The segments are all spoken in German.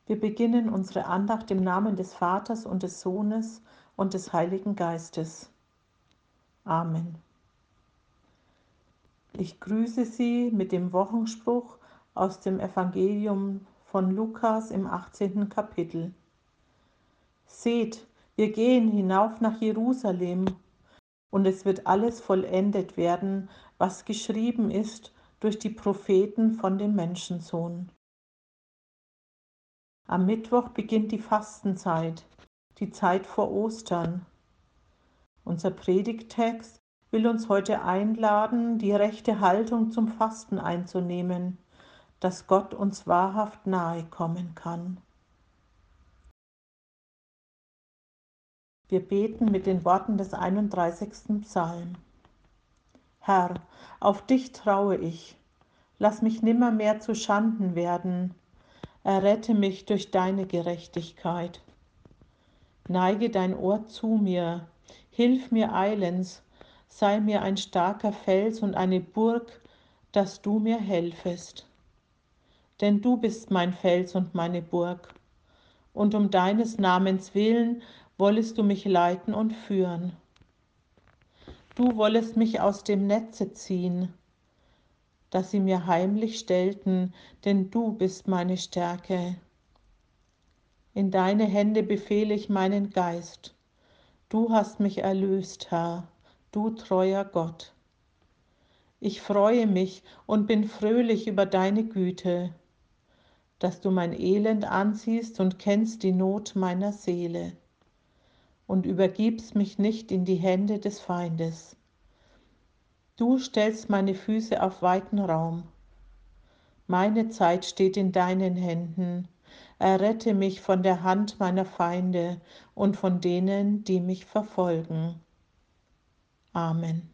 Wir beginnen unsere Andacht im Namen des Vaters und des Sohnes und des Heiligen Geistes. Amen. Ich grüße Sie mit dem Wochenspruch aus dem Evangelium von Lukas im 18. Kapitel. Seht, wir gehen hinauf nach Jerusalem, und es wird alles vollendet werden, was geschrieben ist durch die Propheten von dem Menschensohn. Am Mittwoch beginnt die Fastenzeit, die Zeit vor Ostern. Unser Predigttext will uns heute einladen, die rechte Haltung zum Fasten einzunehmen, dass Gott uns wahrhaft nahe kommen kann. Wir beten mit den Worten des 31. Psalm. Herr, auf dich traue ich, lass mich nimmermehr zu Schanden werden, errette mich durch deine Gerechtigkeit. Neige dein Ohr zu mir, hilf mir eilends, sei mir ein starker Fels und eine Burg, dass du mir helfest. Denn du bist mein Fels und meine Burg, und um deines Namens willen wollest du mich leiten und führen. Du wollest mich aus dem Netze ziehen, dass sie mir heimlich stellten, denn du bist meine Stärke. In deine Hände befehle ich meinen Geist. Du hast mich erlöst, Herr, du treuer Gott. Ich freue mich und bin fröhlich über deine Güte, dass du mein Elend ansiehst und kennst die Not meiner Seele und übergibst mich nicht in die Hände des Feindes. Du stellst meine Füße auf weiten Raum. Meine Zeit steht in deinen Händen. Errette mich von der Hand meiner Feinde und von denen, die mich verfolgen. Amen.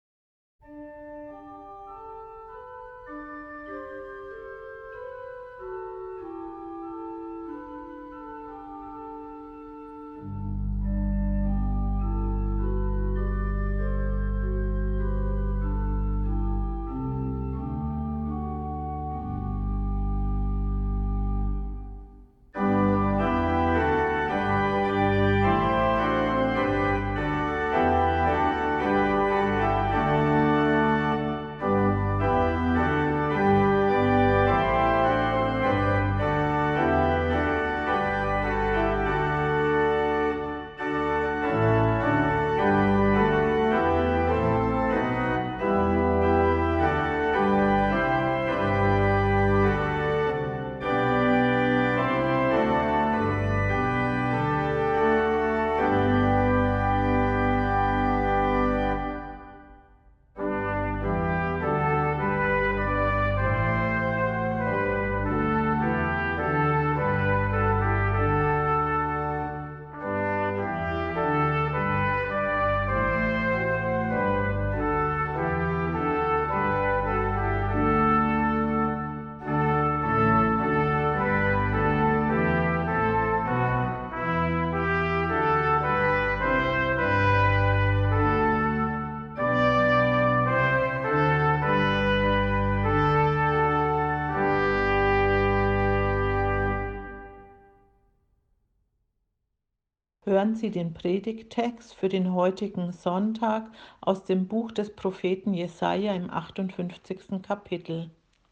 Hören Sie den Predigttext für den heutigen Sonntag aus dem Buch des Propheten Jesaja im 58. Kapitel.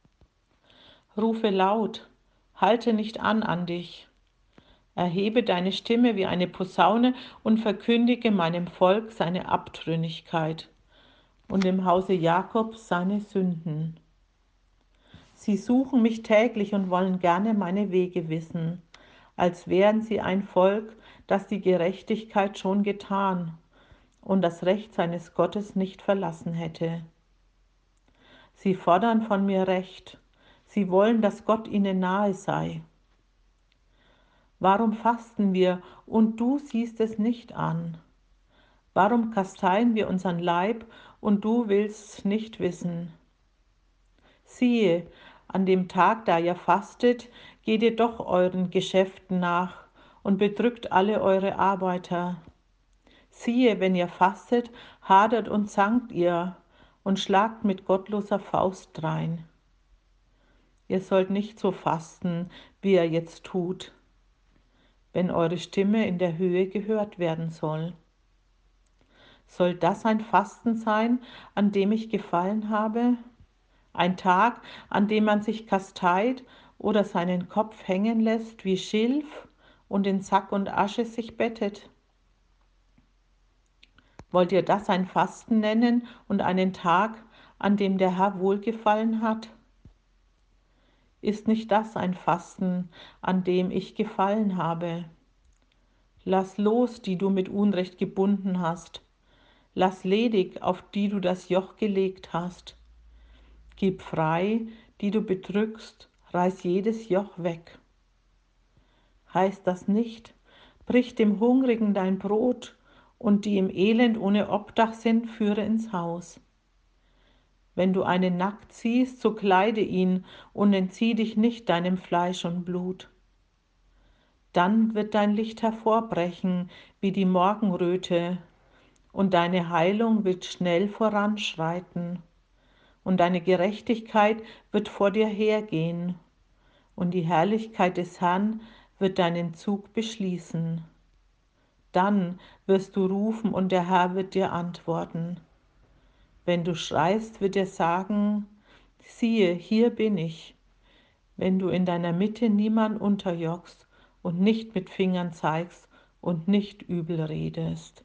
Rufe laut, halte nicht an dich. Erhebe deine Stimme wie eine Posaune und verkündige meinem Volk seine Abtrünnigkeit und im Hause Jakobs seine Sünden. Sie suchen mich täglich und wollen gerne meine Wege wissen, als wären sie ein Volk, das die Gerechtigkeit schon getan und das Recht seines Gottes nicht verlassen hätte. Sie fordern von mir Recht, sie wollen, dass Gott ihnen nahe sei. Warum fasten wir und du siehst es nicht an? Warum kasteien wir unseren Leib und du willst nicht wissen? Siehe, an dem Tag, da ihr fastet, geht ihr doch euren Geschäften nach und bedrückt alle eure Arbeiter. Siehe, wenn ihr fastet, hadert und zankt ihr und schlagt mit gottloser Faust drein. Ihr sollt nicht so fasten, wie ihr jetzt tut, wenn eure Stimme in der Höhe gehört werden soll. Soll das ein Fasten sein, an dem ich gefallen habe? Ein Tag, an dem man sich kasteit oder seinen Kopf hängen lässt wie Schilf und in Sack und Asche sich bettet? Wollt ihr das ein Fasten nennen und einen Tag, an dem der Herr wohlgefallen hat? Ist nicht das ein Fasten, an dem ich gefallen habe? Lass los, die du mit Unrecht gebunden hast. Lass ledig, auf die du das Joch gelegt hast. Gib frei, die du bedrückst, reiß jedes Joch weg. Heißt das nicht, brich dem Hungrigen dein Brot und die im Elend ohne Obdach sind, führe ins Haus. Wenn du einen nackt siehst, so kleide ihn und entzieh dich nicht deinem Fleisch und Blut. Dann wird dein Licht hervorbrechen wie die Morgenröte, und deine Heilung wird schnell voranschreiten, und deine Gerechtigkeit wird vor dir hergehen, und die Herrlichkeit des Herrn wird deinen Zug beschließen. Dann wirst du rufen, und der Herr wird dir antworten. Wenn du schreist, wird er sagen, siehe, hier bin ich. Wenn du in deiner Mitte niemand unterjochst und nicht mit Fingern zeigst und nicht übel redest.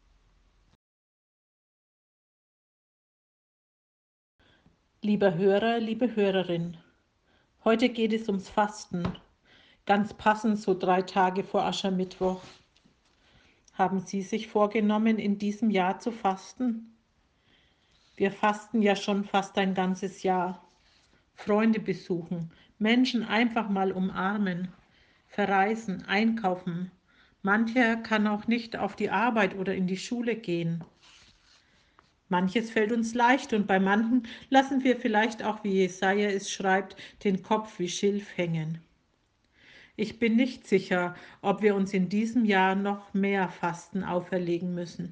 Lieber Hörer, liebe Hörerin, heute geht es ums Fasten, ganz passend so 3 Tage vor Aschermittwoch. Haben Sie sich vorgenommen, in diesem Jahr zu fasten? Wir fasten ja schon fast ein ganzes Jahr. Freunde besuchen, Menschen einfach mal umarmen, verreisen, einkaufen. Mancher kann auch nicht auf die Arbeit oder in die Schule gehen. Manches fällt uns leicht und bei manchen lassen wir vielleicht auch, wie Jesaja es schreibt, den Kopf wie Schilf hängen. Ich bin nicht sicher, ob wir uns in diesem Jahr noch mehr Fasten auferlegen müssen.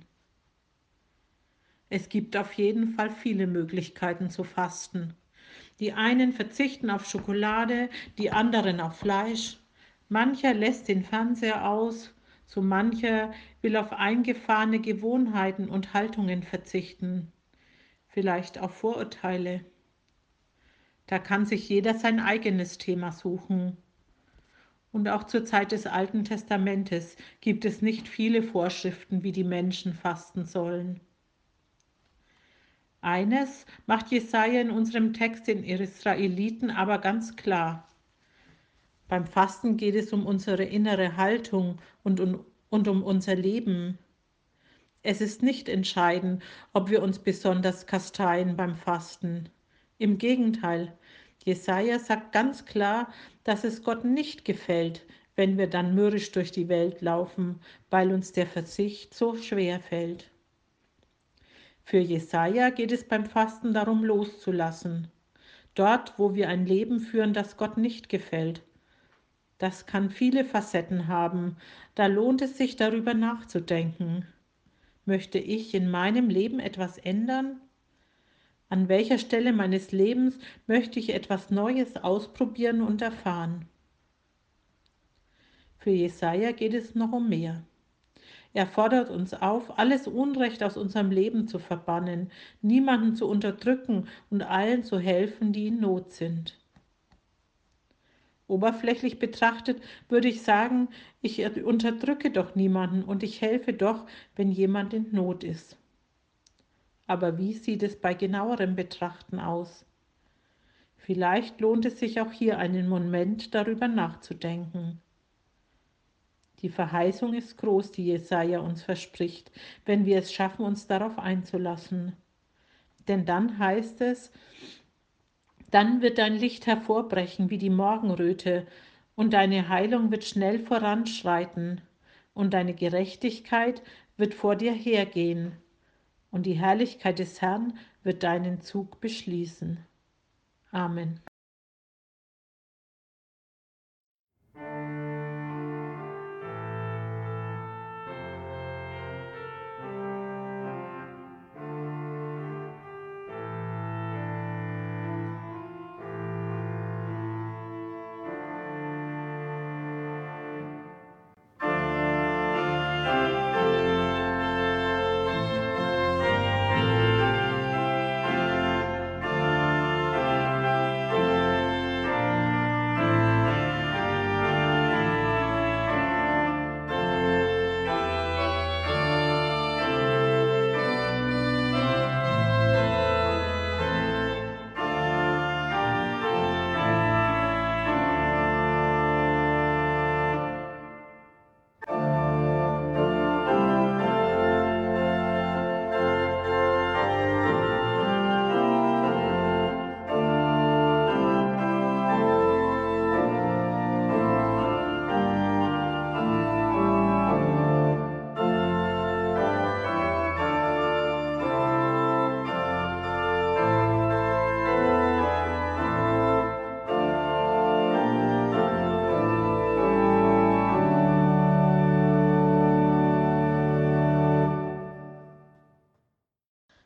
Es gibt auf jeden Fall viele Möglichkeiten zu fasten. Die einen verzichten auf Schokolade, die anderen auf Fleisch. Mancher lässt den Fernseher aus, so mancher will auf eingefahrene Gewohnheiten und Haltungen verzichten, vielleicht auf Vorurteile. Da kann sich jeder sein eigenes Thema suchen. Und auch zur Zeit des Alten Testamentes gibt es nicht viele Vorschriften, wie die Menschen fasten sollen. Eines macht Jesaja in unserem Text den Israeliten aber ganz klar. Beim Fasten geht es um unsere innere Haltung und um unser Leben. Es ist nicht entscheidend, ob wir uns besonders kasteien beim Fasten. Im Gegenteil, Jesaja sagt ganz klar, dass es Gott nicht gefällt, wenn wir dann mürrisch durch die Welt laufen, weil uns der Verzicht so schwer fällt. Für Jesaja geht es beim Fasten darum, loszulassen. Dort, wo wir ein Leben führen, das Gott nicht gefällt. Das kann viele Facetten haben. Da lohnt es sich, darüber nachzudenken. Möchte ich in meinem Leben etwas ändern? An welcher Stelle meines Lebens möchte ich etwas Neues ausprobieren und erfahren? Für Jesaja geht es noch um mehr. Er fordert uns auf, alles Unrecht aus unserem Leben zu verbannen, niemanden zu unterdrücken und allen zu helfen, die in Not sind. Oberflächlich betrachtet würde ich sagen, ich unterdrücke doch niemanden und ich helfe doch, wenn jemand in Not ist. Aber wie sieht es bei genauerem Betrachten aus? Vielleicht lohnt es sich auch hier einen Moment darüber nachzudenken. Die Verheißung ist groß, die Jesaja uns verspricht, wenn wir es schaffen, uns darauf einzulassen. Denn dann heißt es, dann wird dein Licht hervorbrechen wie die Morgenröte, und deine Heilung wird schnell voranschreiten, und deine Gerechtigkeit wird vor dir hergehen, und die Herrlichkeit des Herrn wird deinen Zug beschließen. Amen.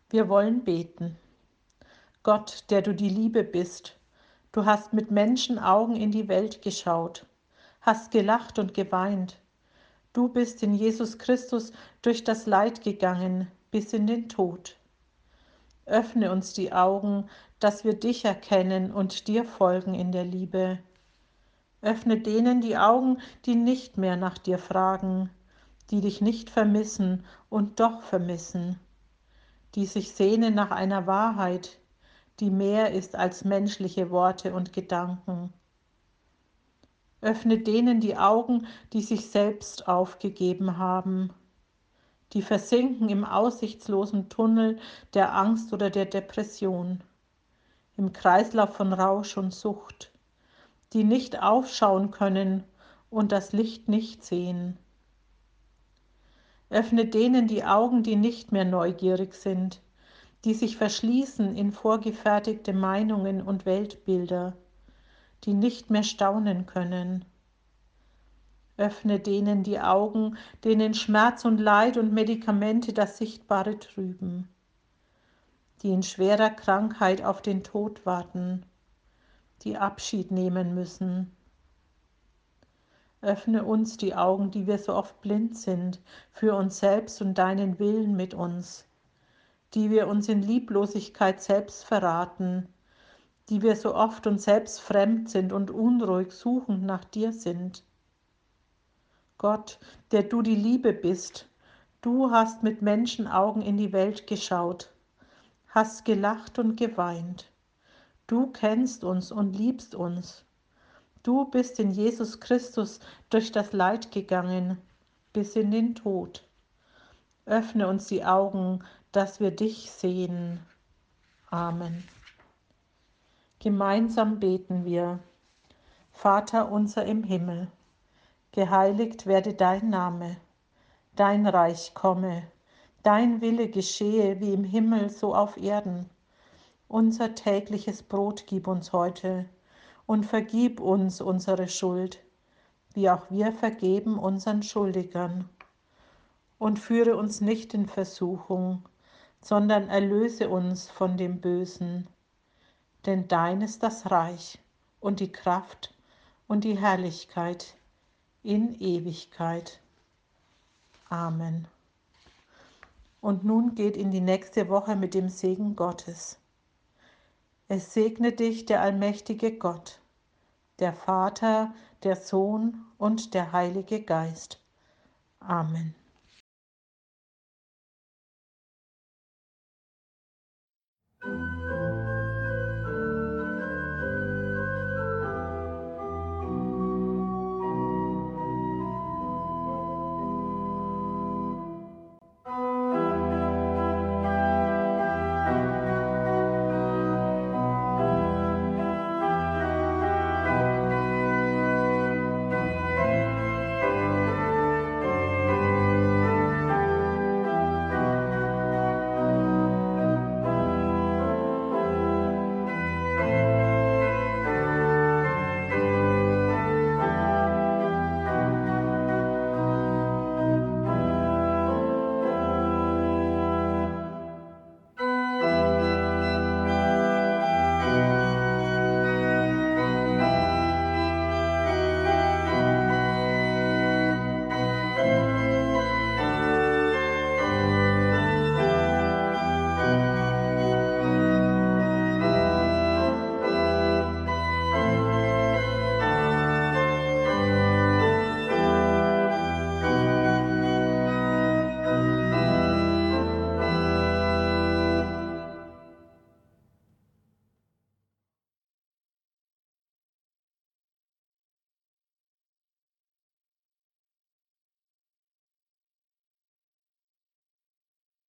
Wir wollen beten. Gott, der du die Liebe bist, du hast mit Menschenaugen in die Welt geschaut, hast gelacht und geweint. Du bist in Jesus Christus durch das Leid gegangen bis in den Tod. Öffne uns die Augen, dass wir dich erkennen und dir folgen in der Liebe. Öffne denen die Augen, die nicht mehr nach dir fragen, die dich nicht vermissen und doch vermissen, die sich sehnen nach einer Wahrheit, die mehr ist als menschliche Worte und Gedanken. Öffne denen die Augen, die sich selbst aufgegeben haben, die versinken im aussichtslosen Tunnel der Angst oder der Depression, im Kreislauf von Rausch und Sucht, die nicht aufschauen können und das Licht nicht sehen. Öffne denen die Augen, die nicht mehr neugierig sind, die sich verschließen in vorgefertigte Meinungen und Weltbilder, die nicht mehr staunen können. Öffne denen die Augen, denen Schmerz und Leid und Medikamente das Sichtbare trüben, die in schwerer Krankheit auf den Tod warten, die Abschied nehmen müssen. Öffne uns die Augen, die wir so oft blind sind, für uns selbst und deinen Willen mit uns, die wir uns in Lieblosigkeit selbst verraten, die wir so oft uns selbst fremd sind und unruhig suchend nach dir sind. Gott, der du die Liebe bist, du hast mit Menschenaugen in die Welt geschaut, hast gelacht und geweint. Du kennst uns und liebst uns. Du bist in Jesus Christus durch das Leid gegangen, bis in den Tod. Öffne uns die Augen, dass wir dich sehen. Amen. Gemeinsam beten wir. Vater unser im Himmel, geheiligt werde dein Name, dein Reich komme, dein Wille geschehe wie im Himmel so auf Erden. Unser tägliches Brot gib uns heute und vergib uns unsere Schuld, wie auch wir vergeben unseren Schuldigern. Und führe uns nicht in Versuchung, sondern erlöse uns von dem Bösen. Denn dein ist das Reich und die Kraft und die Herrlichkeit in Ewigkeit. Amen. Und nun geht in die nächste Woche mit dem Segen Gottes. Es segne dich der allmächtige Gott, der Vater, der Sohn und der Heilige Geist. Amen.